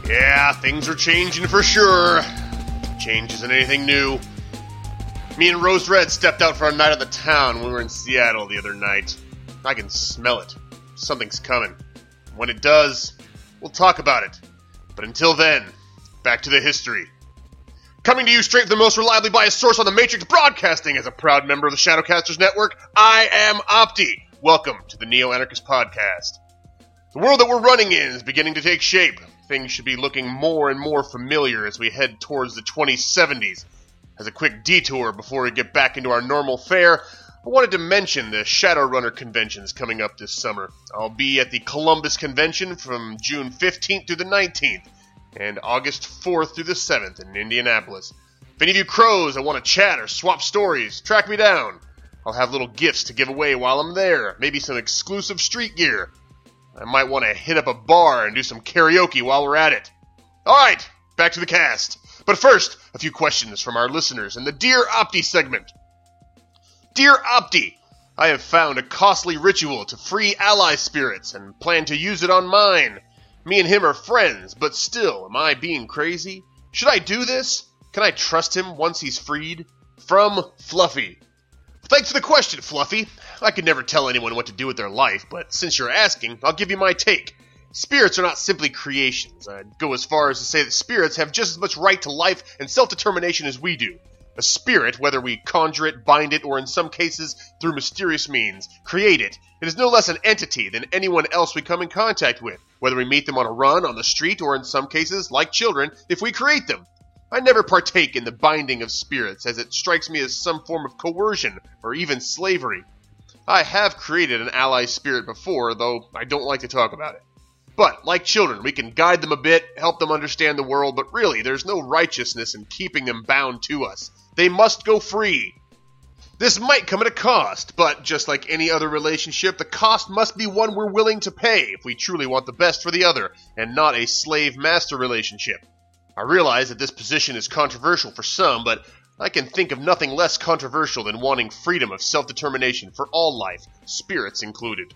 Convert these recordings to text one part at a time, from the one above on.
Yeah, things are changing for sure. Change isn't anything new. Me and Rose Red stepped out for a night at the town when we were in Seattle the other night. I can smell it. Something's coming. When it does, we'll talk about it. But until then, back to the history. Coming to you straight from the most reliably biased source on the Matrix Broadcasting as a proud member of the Shadowcasters Network, I am Opti. Welcome to the Neo-Anarchist Podcast. The world that we're running in is beginning to take shape. Things should be looking more and more familiar as we head towards the 2070s. As a quick detour before we get back into our normal fare, I wanted to mention the Shadowrunner conventions coming up this summer. I'll be at the Columbus Convention from June 15th through the 19th, and August 4th through the 7th in Indianapolis. If any of you crows that want to chat or swap stories, track me down. I'll have little gifts to give away while I'm there, maybe some exclusive street gear. I might want to hit up a bar and do some karaoke while we're at it. Alright, back to the cast. But first, a few questions from our listeners in the Dear Opti segment. Dear Opti, I have found a costly ritual to free ally spirits and plan to use it on mine. Me and him are friends, but still, am I being crazy? Should I do this? Can I trust him once he's freed? From Fluffy. Thanks for the question, Fluffy. I could never tell anyone what to do with their life, but since you're asking, I'll give you my take. Spirits are not simply creations. I'd go as far as to say that spirits have just as much right to life and self-determination as we do. A spirit, whether we conjure it, bind it, or in some cases, through mysterious means, create it, it is no less an entity than anyone else we come in contact with, whether we meet them on a run, on the street, or in some cases, like children, if we create them. I never partake in the binding of spirits, as it strikes me as some form of coercion, or even slavery. I have created an ally spirit before, though I don't like to talk about it. But, like children, we can guide them a bit, help them understand the world, but really, there's no righteousness in keeping them bound to us. They must go free. This might come at a cost, but just like any other relationship, the cost must be one we're willing to pay if we truly want the best for the other, and not a slave-master relationship. I realize that this position is controversial for some, but I can think of nothing less controversial than wanting freedom of self-determination for all life, spirits included.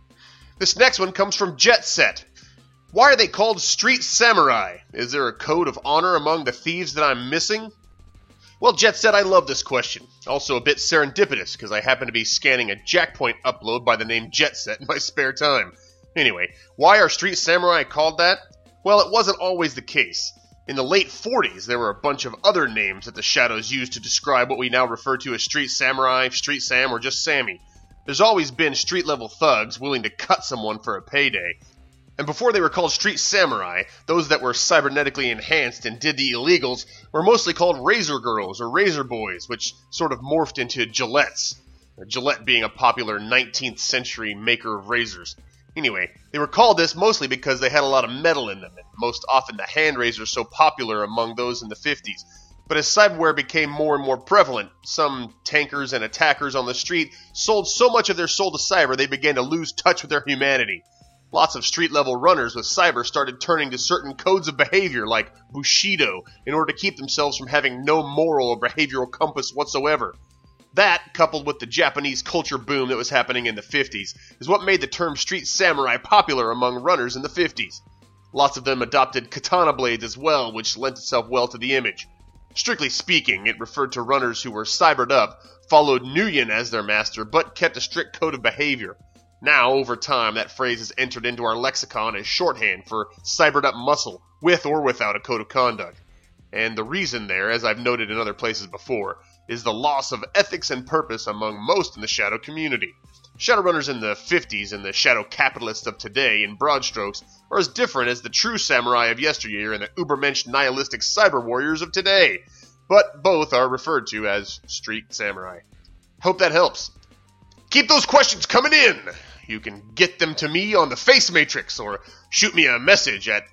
This next one comes from Jet Set. Why are they called street samurai? Is there a code of honor among the thieves that I'm missing? Well, Jet Set, I love this question. Also a bit serendipitous, because I happen to be scanning a Jackpoint upload by the name Jet Set in my spare time. Anyway, why are street samurai called that? Well, it wasn't always the case. In the late 40s, there were a bunch of other names that the Shadows used to describe what we now refer to as street samurai, street sam, or just Sammy. There's always been street-level thugs willing to cut someone for a payday. And before they were called street samurai, those that were cybernetically enhanced and did the illegals were mostly called razor girls or razor boys, which sort of morphed into Gillettes. Gillette being a popular 19th century maker of razors. Anyway, they were called this mostly because they had a lot of metal in them, and most often the hand razors so popular among those in the 50s. But as cyberware became more and more prevalent, some tankers and attackers on the street sold so much of their soul to cyber they began to lose touch with their humanity. Lots of street-level runners with cyber started turning to certain codes of behavior like Bushido in order to keep themselves from having no moral or behavioral compass whatsoever. That, coupled with the Japanese culture boom that was happening in the 50s, is what made the term street samurai popular among runners in the 50s. Lots of them adopted katana blades as well, which lent itself well to the image. Strictly speaking, it referred to runners who were cybered up, followed Nuyen as their master, but kept a strict code of behavior. Now, over time, that phrase has entered into our lexicon as shorthand for cybered up muscle, with or without a code of conduct. And the reason there, as I've noted in other places before, is the loss of ethics and purpose among most in the Shadow community. Shadowrunners in the 50s and the Shadow capitalists of today, in broad strokes, are as different as the true samurai of yesteryear and the ubermensch nihilistic cyber warriors of today. But both are referred to as street samurai. Hope that helps. Keep those questions coming in! You can get them to me on the Face Matrix, or shoot me a message at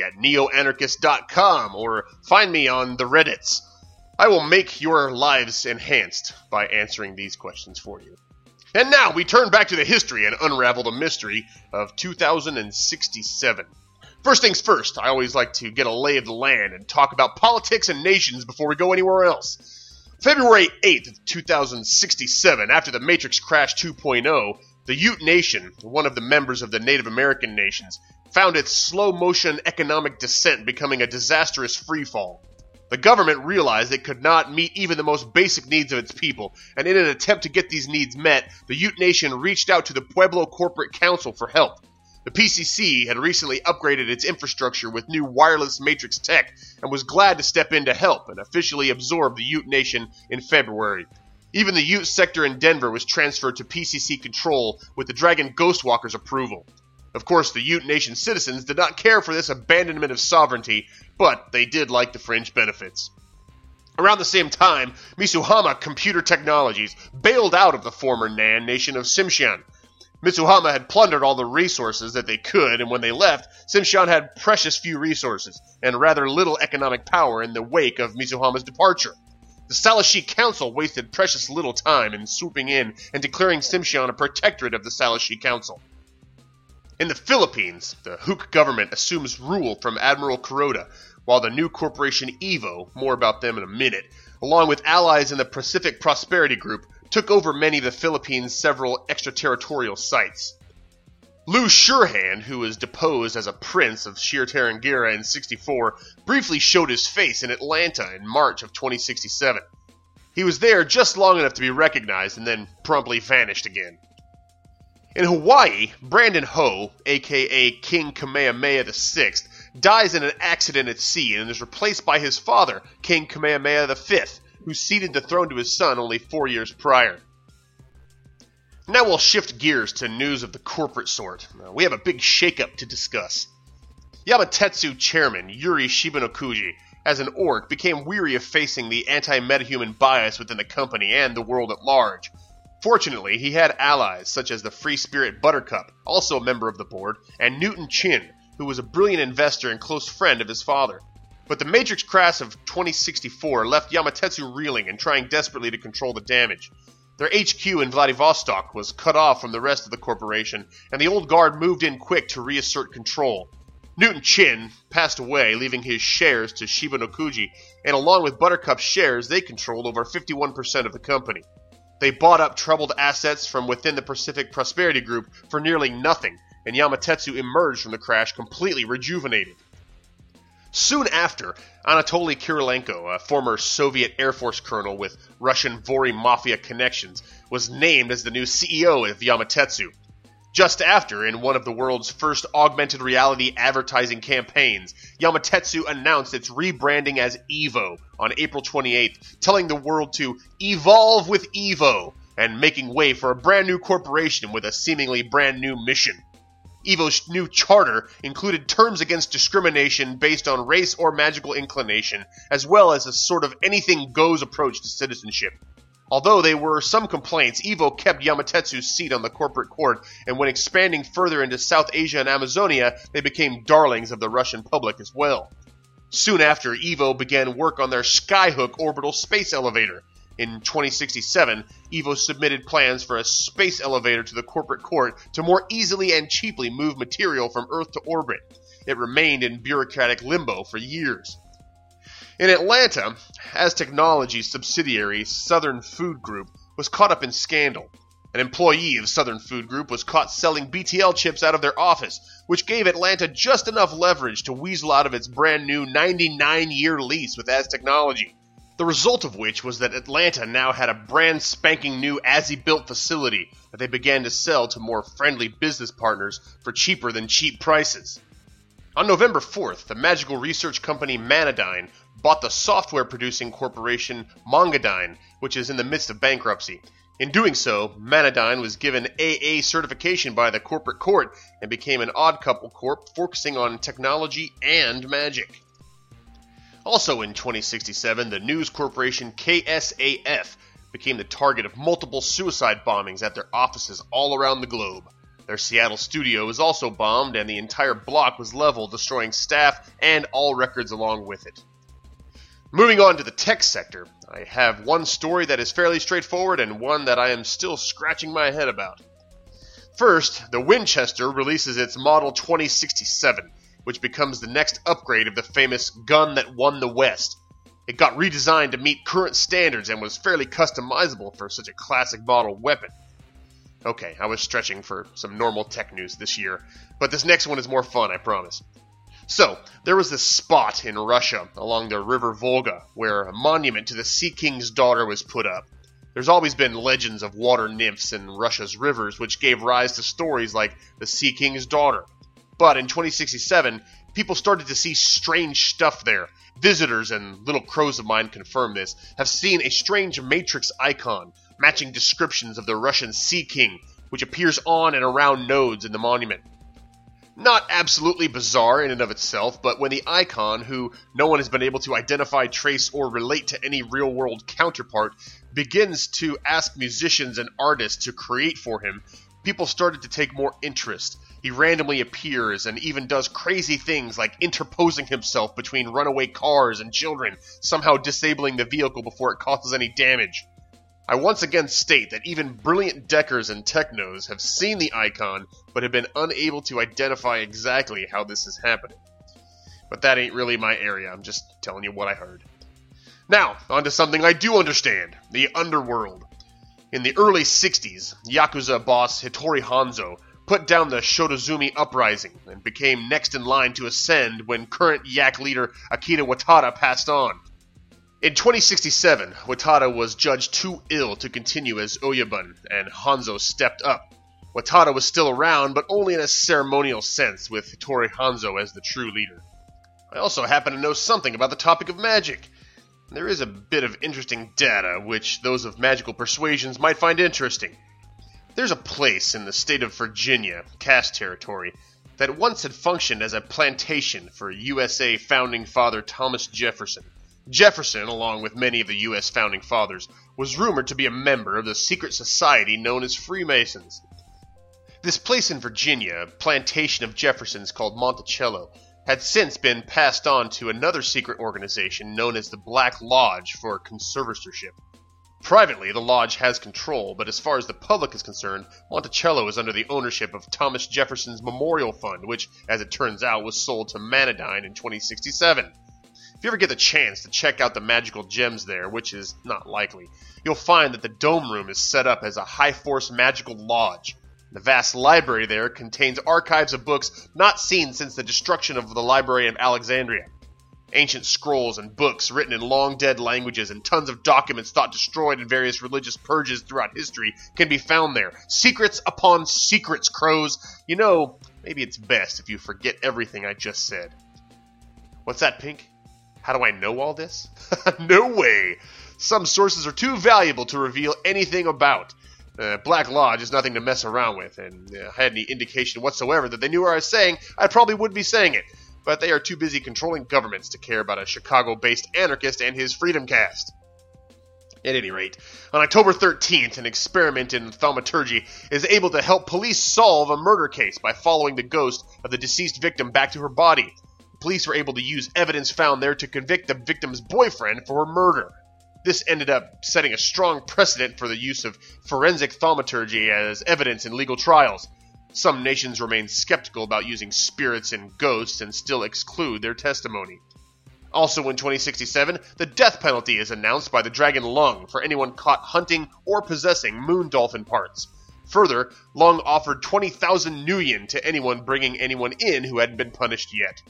opti@neoanarchist.com, or find me on the Reddits. I will make your lives enhanced by answering these questions for you. And now we turn back to the history and unravel the mystery of 2067. First things first, I always like to get a lay of the land and talk about politics and nations before we go anywhere else. February 8th, 2067, after the Matrix Crash 2.0, The Ute Nation, one of the members of the Native American nations, found its slow-motion economic descent becoming a disastrous freefall. The government realized it could not meet even the most basic needs of its people, and in an attempt to get these needs met, the Ute Nation reached out to the Pueblo Corporate Council for help. The PCC had recently upgraded its infrastructure with new wireless matrix tech and was glad to step in to help and officially absorb the Ute Nation in February. Even the Ute sector in Denver was transferred to PCC control with the Dragon Ghostwalker's approval. Of course, the Ute Nation citizens did not care for this abandonment of sovereignty, but they did like the fringe benefits. Around the same time, Mitsuhama Computer Technologies bailed out of the former Nan nation of Tsimshian. Mitsuhama had plundered all the resources that they could, and when they left, Tsimshian had precious few resources and rather little economic power in the wake of Mitsuhama's departure. The Salishi Council wasted precious little time in swooping in and declaring Tsimshian a protectorate of the Salishi Council. In the Philippines, the Huk government assumes rule from Admiral Kuroda, while the new corporation Evo, more about them in a minute, along with allies in the Pacific Prosperity Group, took over many of the Philippines' several extraterritorial sites. Lou Surehand, who was deposed as a prince of Shir Tarangire in 64, briefly showed his face in Atlanta in March of 2067. He was there just long enough to be recognized and then promptly vanished again. In Hawaii, Brandon Ho, aka King Kamehameha VI, dies in an accident at sea and is replaced by his father, King Kamehameha V, who ceded the throne to his son only 4 years prior. Now we'll shift gears to news of the corporate sort. We have a big shakeup to discuss. Yamatetsu chairman Yuri Shibanokuji, as an orc, became weary of facing the anti-metahuman bias within the company and the world at large. Fortunately, he had allies such as the free spirit Buttercup, also a member of the board, and Newton Chin, who was a brilliant investor and close friend of his father. But the Matrix crash of 2064 left Yamatetsu reeling and trying desperately to control the damage. Their HQ in Vladivostok was cut off from the rest of the corporation, and the old guard moved in quick to reassert control. Newton Chin passed away, leaving his shares to Shibanokuji, and along with Buttercup's shares, they controlled over 51% of the company. They bought up troubled assets from within the Pacific Prosperity Group for nearly nothing, and Yamatetsu emerged from the crash completely rejuvenated. Soon after, Anatoly Kirilenko, a former Soviet Air Force colonel with Russian Vori Mafia connections, was named as the new CEO of Yamatetsu. Just after, in one of the world's first augmented reality advertising campaigns, Yamatetsu announced its rebranding as Evo on April 28th, telling the world to evolve with Evo, and making way for a brand new corporation with a seemingly brand new mission. Evo's new charter included terms against discrimination based on race or magical inclination, as well as a sort of anything-goes approach to citizenship. Although there were some complaints, Evo kept Yamatetsu's seat on the corporate court, and when expanding further into South Asia and Amazonia, they became darlings of the Russian public as well. Soon after, Evo began work on their Skyhook orbital space elevator. In 2067, Evo submitted plans for a space elevator to the corporate court to more easily and cheaply move material from Earth to orbit. It remained in bureaucratic limbo for years. In Atlanta, As Technology's subsidiary, Southern Food Group, was caught up in scandal. An employee of Southern Food Group was caught selling BTL chips out of their office, which gave Atlanta just enough leverage to weasel out of its brand new 99-year lease with As Technology. The result of which was that Atlanta now had a brand spanking new as-built facility that they began to sell to more friendly business partners for cheaper than cheap prices. On November 4th, the magical research company Manadyne bought the software-producing corporation Mongadyne, which is in the midst of bankruptcy. In doing so, Manadyne was given AA certification by the corporate court and became an odd couple corp focusing on technology and magic. Also in 2067, the news corporation KSAF became the target of multiple suicide bombings at their offices all around the globe. Their Seattle studio was also bombed, and the entire block was leveled, destroying staff and all records along with it. Moving on to the tech sector, I have one story that is fairly straightforward and one that I am still scratching my head about. First, the Winchester releases its Model 2067, which becomes the next upgrade of the famous gun that won the West. It got redesigned to meet current standards and was fairly customizable for such a classic model weapon. Okay, I was stretching for some normal tech news this year, but this next one is more fun, I promise. So, there was this spot in Russia along the river Volga where a monument to the Sea King's daughter was put up. There's always been legends of water nymphs in Russia's rivers, which gave rise to stories like the Sea King's daughter. But in 2067, people started to see strange stuff there. Visitors, and little crows of mine confirm this, have seen a strange matrix icon matching descriptions of the Russian Sea King, which appears on and around nodes in the monument. Not absolutely bizarre in and of itself, but when the icon, who no one has been able to identify, trace, or relate to any real-world counterpart, begins to ask musicians and artists to create for him, people started to take more interest. He randomly appears and even does crazy things like interposing himself between runaway cars and children, somehow disabling the vehicle before it causes any damage. I once again state that even brilliant deckers and technos have seen the icon, but have been unable to identify exactly how this is happening. But that ain't really my area, I'm just telling you what I heard. Now, on to something I do understand, the underworld. In the early 60s, Yakuza boss Hattori Hanzo put down the Shotozumi Uprising and became next in line to ascend when current Yak leader Akira Watada passed on. In 2067, Watada was judged too ill to continue as Oyabun, and Hanzo stepped up. Watada was still around, but only in a ceremonial sense, with Hattori Hanzo as the true leader. I also happen to know something about the topic of magic. There is a bit of interesting data, which those of magical persuasions might find interesting. There's a place in the state of Virginia, Cass Territory, that once had functioned as a plantation for USA founding father Thomas Jefferson. Jefferson, along with many of the U.S. founding fathers, was rumored to be a member of the secret society known as Freemasons. This place in Virginia, a plantation of Jefferson's called Monticello, had since been passed on to another secret organization known as the Black Lodge for conservatorship. Privately, the lodge has control, but as far as the public is concerned, Monticello is under the ownership of Thomas Jefferson's Memorial Fund, which, as it turns out, was sold to Manadyne in 2067. If you ever get the chance to check out the magical gems there, which is not likely, you'll find that the Dome Room is set up as a high-force magical lodge. The vast library there contains archives of books not seen since the destruction of the Library of Alexandria. Ancient scrolls and books written in long-dead languages and tons of documents thought destroyed in various religious purges throughout history can be found there. Secrets upon secrets, crows. You know, maybe it's best if you forget everything I just said. What's that, Pink? How do I know all this? No way! Some sources are too valuable to reveal anything about. Black Lodge is nothing to mess around with, and if I had any indication whatsoever that they knew what I was saying, I probably would be saying it. But they are too busy controlling governments to care about a Chicago-based anarchist and his Freedom Cast. At any rate, on October 13th, an experiment in thaumaturgy is able to help police solve a murder case by following the ghost of the deceased victim back to her body. Police were able to use evidence found there to convict the victim's boyfriend for her murder. This ended up setting a strong precedent for the use of forensic thaumaturgy as evidence in legal trials. Some nations remain skeptical about using spirits and ghosts and still exclude their testimony. Also in 2067, the death penalty is announced by the Dragon Lung for anyone caught hunting or possessing moon dolphin parts. Further, Lung offered 20,000 nuyen to anyone bringing anyone in who hadn't been punished yet.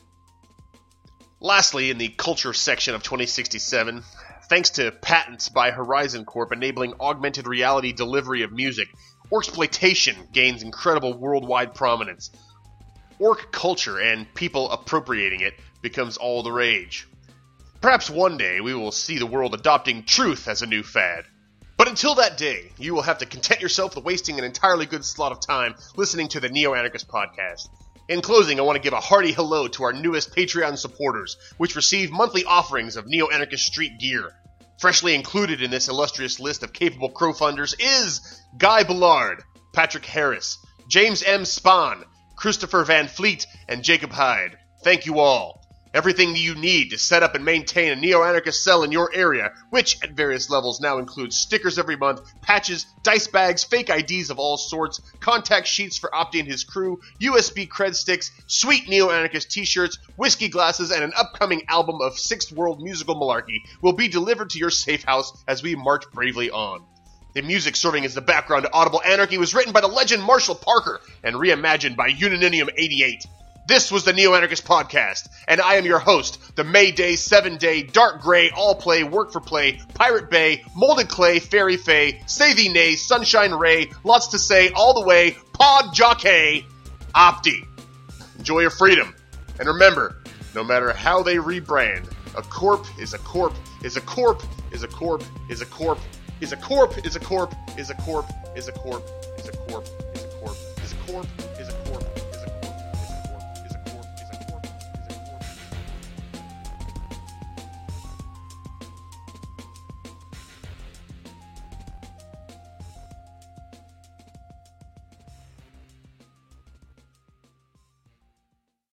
Lastly, in the culture section of 2067, thanks to patents by Horizon Corp enabling augmented reality delivery of music, Orcsploitation gains incredible worldwide prominence. Orc culture and people appropriating it becomes all the rage. Perhaps one day we will see the world adopting truth as a new fad. But until that day, you will have to content yourself with wasting an entirely good slot of time listening to the Neo-Anarchist podcast. In closing, I want to give a hearty hello to our newest Patreon supporters, which receive monthly offerings of Neo-Anarchist street gear. Freshly included in this illustrious list of capable crowdfunders is Guy Ballard, Patrick Harris, James M. Spahn, Christopher Van Fleet, and Jacob Hyde. Thank you all. Everything you need to set up and maintain a Neo-Anarchist cell in your area, which at various levels now includes stickers every month, patches, dice bags, fake IDs of all sorts, contact sheets for Opti and his crew, USB cred sticks, sweet Neo-Anarchist t-shirts, whiskey glasses, and an upcoming album of Sixth World musical malarkey will be delivered to your safe house as we march bravely on. The music serving as the background to Audible Anarchy was written by the legend Marshall Parker and reimagined by Unaninium 88. This was the Neo-Anarchist Podcast, and I am your host, the Mayday, 7-Day, Dark Gray, All-Play, Work for Play, Pirate Bay, Molded Clay, Fairy Fae, Say Thee Nay, Sunshine Ray, Lots to Say, All the Way, Pod Jockey, Opti. Enjoy your freedom, and remember, no matter how they rebrand, a corp is a corp is a corp is a corp is a corp is a corp is a corp is a corp is a corp is a corp is a corp is a corp.